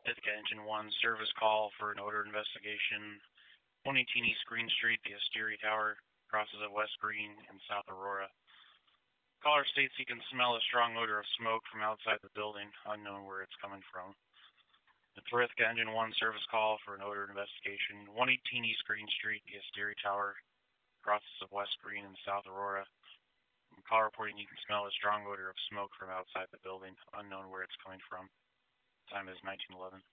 Ithaca Engine 1 service call for an odor investigation. 118 East Green Street, the Asteria Tower, crosses of West Green and South Aurora. Caller states he can smell a strong odor of smoke from outside the building, unknown where it's coming from. The Ithaca Engine 1 service call for an odor investigation. 118 East Green Street, the Asteria Tower, crosses of West Green and South Aurora. Call reporting you can smell a strong odor of smoke from outside the building, unknown where it's coming from. Time is 1911.